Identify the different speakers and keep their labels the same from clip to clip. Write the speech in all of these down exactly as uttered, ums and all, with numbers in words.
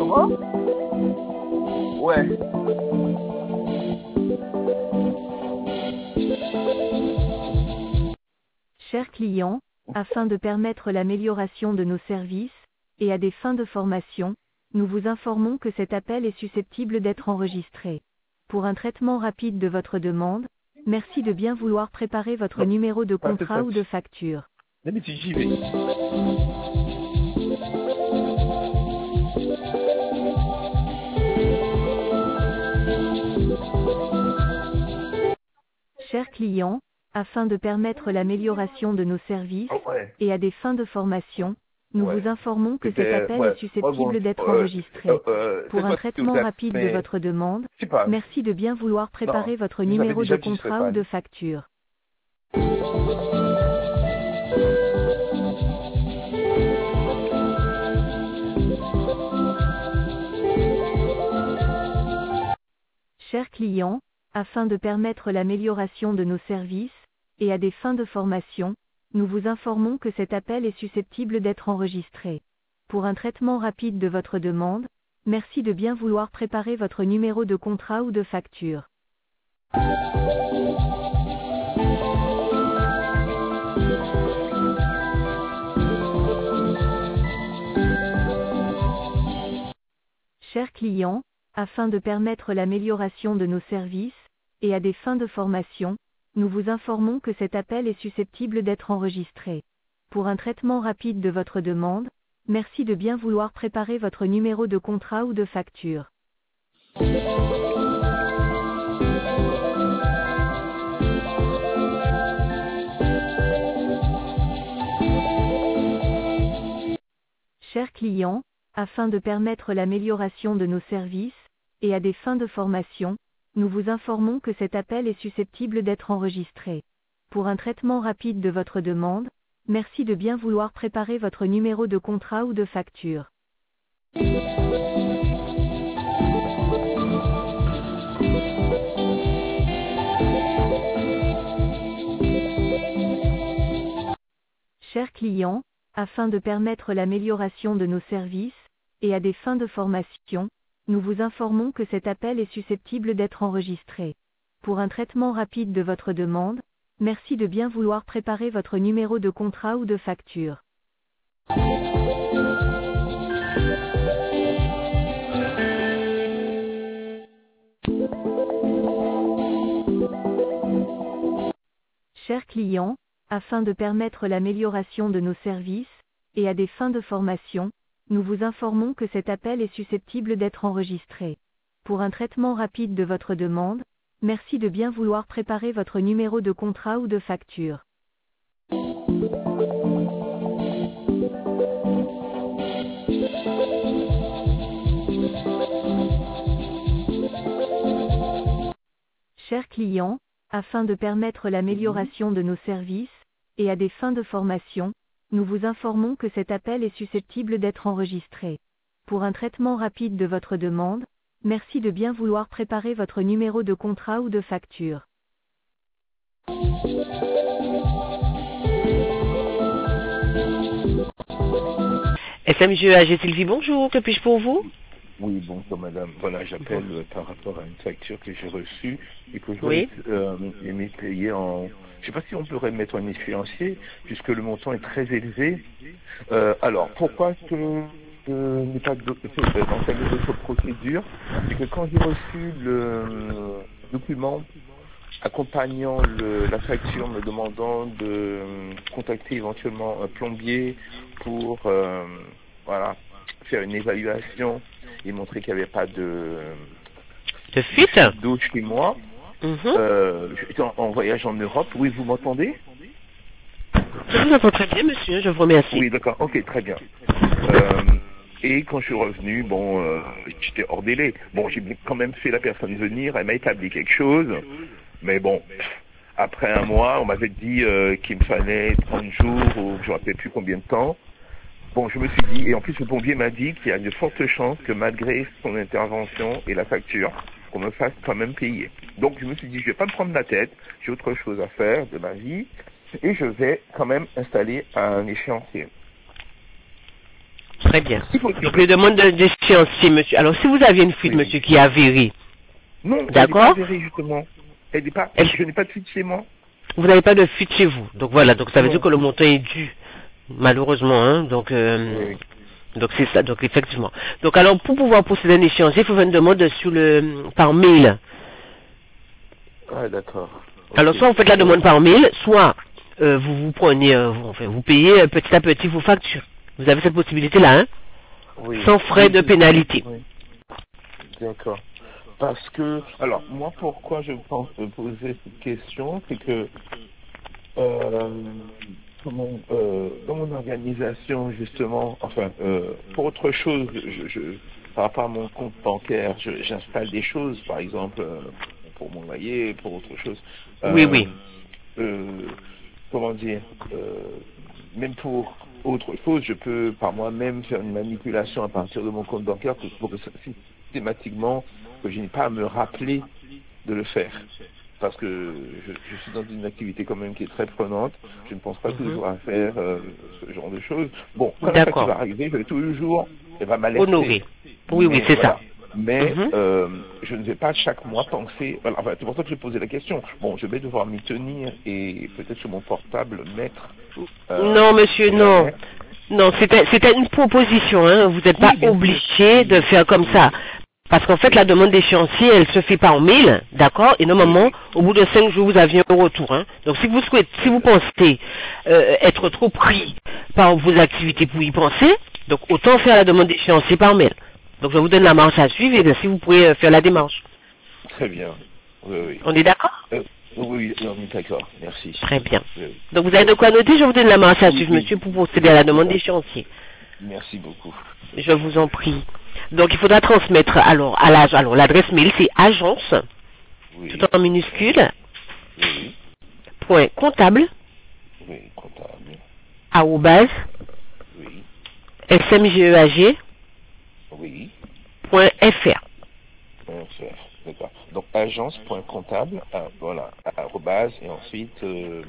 Speaker 1: Comment? Ouais.
Speaker 2: Chers clients, afin de permettre l'amélioration de nos services, et à des fins de formation, nous vous informons que cet appel est susceptible d'être enregistré. Pour un traitement rapide de votre demande, merci de bien vouloir préparer votre
Speaker 1: Non.
Speaker 2: numéro de
Speaker 1: Pas
Speaker 2: contrat
Speaker 1: cette
Speaker 2: ou de facture.
Speaker 1: D'habitude, j'y vais.
Speaker 2: Chers clients, afin de permettre l'amélioration de nos services,
Speaker 1: Oh, ouais.
Speaker 2: et à des fins de formation, nous
Speaker 1: Ouais.
Speaker 2: vous informons que cet
Speaker 1: C'était,
Speaker 2: appel
Speaker 1: ouais.
Speaker 2: est susceptible
Speaker 1: Ouais, bon,
Speaker 2: d'être
Speaker 1: euh,
Speaker 2: enregistré.
Speaker 1: euh, euh,
Speaker 2: Pour
Speaker 1: cette
Speaker 2: un
Speaker 1: fois, s'il vous
Speaker 2: traitement
Speaker 1: plaît,
Speaker 2: rapide de
Speaker 1: mais
Speaker 2: votre demande,
Speaker 1: je sais pas.
Speaker 2: merci de bien vouloir préparer
Speaker 1: Non.
Speaker 2: votre
Speaker 1: Vous avez
Speaker 2: numéro de
Speaker 1: déjà dit que je serais
Speaker 2: contrat
Speaker 1: pas
Speaker 2: ou de
Speaker 1: allé.
Speaker 2: facture. Chers clients, afin de permettre l'amélioration de nos services, et à des fins de formation, nous vous informons que cet appel est susceptible d'être enregistré. Pour un traitement rapide de votre demande, merci de bien vouloir préparer votre numéro de contrat ou de facture. Chers clients, afin de permettre l'amélioration de nos services, et à des fins de formation, nous vous informons que cet appel est susceptible d'être enregistré. Pour un traitement rapide de votre demande, merci de bien vouloir préparer votre numéro de contrat ou de facture. Chers clients, afin de permettre l'amélioration de nos services, et à des fins de formation, nous vous informons que cet appel est susceptible d'être enregistré. Pour un traitement rapide de votre demande, merci de bien vouloir préparer votre numéro de contrat ou de facture. Chers clients, afin de permettre l'amélioration de nos services, et à des fins de formation, nous vous informons que cet appel est susceptible d'être enregistré. Pour un traitement rapide de votre demande, merci de bien vouloir préparer votre numéro de contrat ou de facture. Chers clients, afin de permettre l'amélioration de nos services, et à des fins de formation, nous vous informons que cet appel est susceptible d'être enregistré. Pour un traitement rapide de votre demande, merci de bien vouloir préparer votre numéro de contrat ou de facture. Chers clients, afin de permettre l'amélioration de nos services, et à des fins de formation, nous vous informons que cet appel est susceptible d'être enregistré. Pour un traitement rapide de votre demande, merci de bien vouloir préparer votre numéro de contrat ou de facture.
Speaker 3: S M G A G Sylvie, bonjour, que puis-je pour vous?
Speaker 1: Oui, bonjour madame. Voilà, j'appelle euh, par rapport à une facture que j'ai reçue et que je dois
Speaker 3: Oui.
Speaker 1: euh, aimer payer en... Je ne sais pas si on pourrait mettre en échéancier, puisque le montant est très élevé. Euh, alors, pourquoi que euh, n'est pas de, euh, dans quelle autre procédure? C'est que quand j'ai reçu le document accompagnant le, la facture me demandant de euh, contacter éventuellement un plombier pour euh, voilà, faire une évaluation et montrer qu'il n'y avait pas de,
Speaker 3: De
Speaker 1: de
Speaker 3: suite?
Speaker 1: fuite d'eau chez moi.
Speaker 3: Mhm.
Speaker 1: Euh, j'étais en, en voyage en Europe. Oui, vous m'entendez?
Speaker 3: Je vous entends très bien, monsieur, je vous remercie.
Speaker 1: Oui, d'accord. Ok, très bien. Euh, et quand je suis revenu, bon, euh, j'étais hors délai. Bon, j'ai quand même fait la personne venir. Elle m'a établi quelque chose. Mais bon, après un mois, on m'avait dit euh, qu'il me fallait trente jours ou je ne me rappelle plus combien de temps. Bon, je me suis dit, et en plus le pompier m'a dit qu'il y a de fortes chances que malgré son intervention et la facture, qu'on me fasse quand même payer. Donc je me suis dit, je vais pas me prendre la tête, j'ai autre chose à faire de ma vie, et je vais quand même installer un échéancier.
Speaker 3: Très bien.
Speaker 1: Il faut...
Speaker 3: Donc, les demandes de- d'échéancier, monsieur. Alors, si vous aviez une fuite,
Speaker 1: Oui.
Speaker 3: monsieur, qui est avérée,
Speaker 1: Non,
Speaker 3: d'accord.
Speaker 1: elle n'est pas avérée, justement. Elle n'est pas...
Speaker 3: Elle-
Speaker 1: Je n'ai pas de fuite chez moi.
Speaker 3: Vous n'avez pas de fuite chez vous. Donc, voilà. Donc, ça veut
Speaker 1: Non.
Speaker 3: dire que le montant est dû. Malheureusement, hein. Donc, euh,
Speaker 1: Oui.
Speaker 3: donc c'est ça. Donc, effectivement. Donc, alors, pour pouvoir procéder à un échéancier, il faut faire une demande sur le, par mail.
Speaker 1: Ah, d'accord.
Speaker 3: Alors,
Speaker 1: Ok.
Speaker 3: soit vous faites la demande par mail, soit euh, vous vous prenez, euh, vous, enfin, vous payez euh, petit à petit vos factures. Vous avez cette possibilité-là, hein,
Speaker 1: Oui.
Speaker 3: sans frais de
Speaker 1: Oui.
Speaker 3: pénalité.
Speaker 1: Oui. D'accord. Parce que, alors, moi, pourquoi je pense euh, poser cette question, c'est que, euh, comment, euh, dans mon organisation, justement, enfin, euh, pour autre chose, je, je, par rapport à mon compte bancaire, je- j'installe des choses, par exemple, euh, pour mon loyer, pour autre chose.
Speaker 3: Oui,
Speaker 1: Euh,
Speaker 3: oui.
Speaker 1: euh, comment dire, euh, même pour autre chose, je peux par moi-même faire une manipulation à partir de mon compte bancaire pour, pour que ça- systématiquement que je n'ai pas à me rappeler de le faire. Parce que je, je suis dans une activité quand même qui est très prenante. Je ne pense pas
Speaker 3: Mhm.
Speaker 1: toujours à faire euh, ce genre de choses. Bon, quand la facture
Speaker 3: D'accord.
Speaker 1: va arriver, je vais toujours, elle va m'alerter.
Speaker 3: Honoré. Oui, oui,
Speaker 1: Mais
Speaker 3: c'est
Speaker 1: voilà.
Speaker 3: ça.
Speaker 1: Mais
Speaker 3: Mhm.
Speaker 1: euh, je ne vais pas chaque mois penser. Voilà, enfin, c'est pour ça que j'ai posé la question. Bon, je vais devoir m'y tenir et peut-être sur mon portable mettre. euh,
Speaker 3: Non, monsieur,
Speaker 1: une
Speaker 3: non.
Speaker 1: alerte.
Speaker 3: Non, c'était c'était une proposition, hein. Vous n'êtes pas
Speaker 1: Oui, bien sûr.
Speaker 3: obligé de faire comme ça. Parce qu'en fait, la demande d'échéancier, elle se fait par mail, d'accord. Et normalement, au bout de cinq jours, vous aviez un retour, hein. Donc, si vous souhaitez, si vous pensez euh, être trop pris par vos activités pour y penser, donc autant faire la demande d'échéancier par mail. Donc, je vous donne la marche à suivre et bien, si vous pouvez euh, faire la démarche.
Speaker 1: Très bien. Oui, oui.
Speaker 3: On est d'accord?
Speaker 1: Euh, oui, oui, on est d'accord. Merci.
Speaker 3: Très bien.
Speaker 1: Oui, oui.
Speaker 3: Donc, vous avez de quoi noter, je vous donne la marche à
Speaker 1: Oui,
Speaker 3: suivre,
Speaker 1: oui.
Speaker 3: monsieur, pour procéder à la demande d'échéancier.
Speaker 1: Merci beaucoup.
Speaker 3: Je vous en prie. Donc, il faudra transmettre, alors, à l'agence, alors, l'adresse mail, c'est agence,
Speaker 1: Oui.
Speaker 3: tout en minuscule,
Speaker 1: Oui.
Speaker 3: point comptable,
Speaker 1: Oui, comptable.
Speaker 3: arrobase,
Speaker 1: Oui.
Speaker 3: smgeag,
Speaker 1: Oui.
Speaker 3: point fr.
Speaker 1: Point F R. D'accord. Donc agence.comptable, ah, voilà, arrobase, et ensuite euh,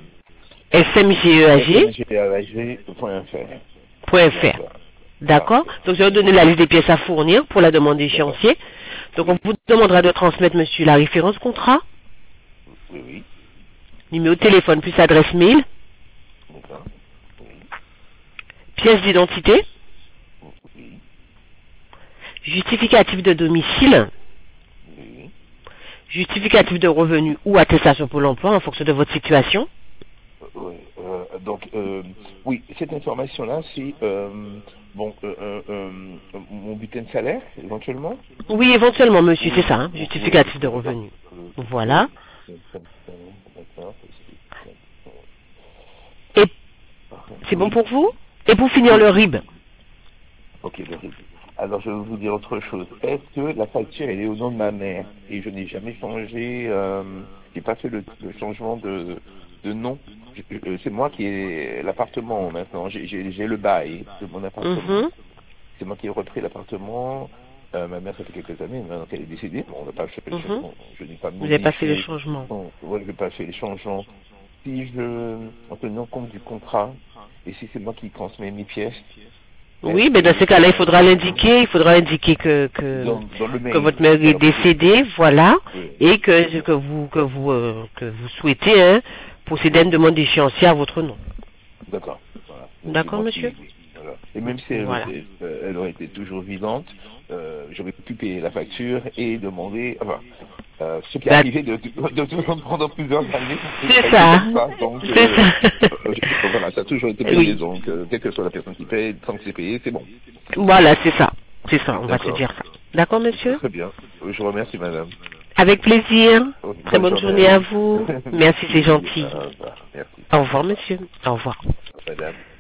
Speaker 3: smgeag,
Speaker 1: point F R.
Speaker 3: point fr.
Speaker 1: D'accord.
Speaker 3: D'accord?
Speaker 1: Parfait.
Speaker 3: Donc, je vais vous donner la liste des pièces à fournir pour la demande d'échéancier. Donc, on vous demandera de transmettre, monsieur, la référence contrat,
Speaker 1: Oui, oui.
Speaker 3: numéro de téléphone plus adresse mail,
Speaker 1: D'accord. Oui.
Speaker 3: pièce d'identité,
Speaker 1: Oui.
Speaker 3: justificatif de domicile,
Speaker 1: Oui.
Speaker 3: justificatif de revenu ou attestation pour l'emploi en fonction de votre situation.
Speaker 1: Oui, euh, donc, euh, oui, cette information-là, c'est, euh, bon, euh, euh, euh, mon bulletin de salaire, éventuellement.
Speaker 3: Oui, éventuellement, monsieur, c'est ça, hein,
Speaker 1: Oui,
Speaker 3: justificatif
Speaker 1: oui,
Speaker 3: de
Speaker 1: d'accord.
Speaker 3: revenu.
Speaker 1: Euh,
Speaker 3: Voilà.
Speaker 1: oui, d'accord.
Speaker 3: Et c'est bon
Speaker 1: Oui.
Speaker 3: pour vous? Et pour finir
Speaker 1: Oui.
Speaker 3: le R I B.
Speaker 1: Ok, le RIB. Alors, je vais vous dire autre chose. Est-ce que la facture, elle est au nom de ma mère et je n'ai jamais changé, euh, j'ai pas fait le, le changement de, de nom. Je- je- C'est moi qui ai l'appartement maintenant. J'ai- J'ai j'ai le bail de mon appartement.
Speaker 3: Mhm.
Speaker 1: C'est moi qui ai repris l'appartement. Euh, ma mère, ça fait quelques années maintenant qu'elle est décédée. Bon, on n'a pas fait le
Speaker 3: Mhm.
Speaker 1: changement. Je n'ai pas
Speaker 3: Vous n'avez pas fait le
Speaker 1: modifié.
Speaker 3: changement.
Speaker 1: Non, ouais, je n'ai pas fait les changements. Si je, en tenant compte du contrat, et si c'est moi qui transmets mes pièces,
Speaker 3: Oui, mais dans ces cas-là, il faudra l'indiquer, il faudra indiquer que, que,
Speaker 1: dans, dans le mail.
Speaker 3: que votre mère est
Speaker 1: Alors,
Speaker 3: décédée, voilà,
Speaker 1: oui.
Speaker 3: et que, que vous, que vous, euh, que vous souhaitez, hein, procéder à une demande d'échéancier à votre nom.
Speaker 1: D'accord. Voilà. Donc,
Speaker 3: D'accord,
Speaker 1: c'est moi
Speaker 3: monsieur?
Speaker 1: qui- voilà. Et même si elle,
Speaker 3: Voilà.
Speaker 1: était, euh, elle aurait été toujours vivante, euh, j'aurais pu payer la facture et demander, enfin, euh, ce qui est
Speaker 3: Bah,
Speaker 1: arrivé de, de, de toujours pendant plusieurs années.
Speaker 3: C'est ça.
Speaker 1: Comme ça. Donc,
Speaker 3: C'est
Speaker 1: euh,
Speaker 3: ça.
Speaker 1: euh, je- voilà, ça a toujours été payé.
Speaker 3: Oui.
Speaker 1: Donc, euh, quelle que soit la personne qui paye, tant que c'est payé, c'est bon.
Speaker 3: Voilà, c'est ça. C'est ça, on va se
Speaker 1: D'accord.
Speaker 3: dire ça. D'accord, monsieur?
Speaker 1: Très bien. Je vous remercie, madame.
Speaker 3: Avec plaisir.
Speaker 1: Bonne
Speaker 3: Très bonne
Speaker 1: journée
Speaker 3: journée
Speaker 1: à
Speaker 3: à
Speaker 1: vous.
Speaker 3: vous. Merci, c'est gentil.
Speaker 1: Au revoir. Merci.
Speaker 3: Au revoir, monsieur. Au revoir.
Speaker 1: Madame.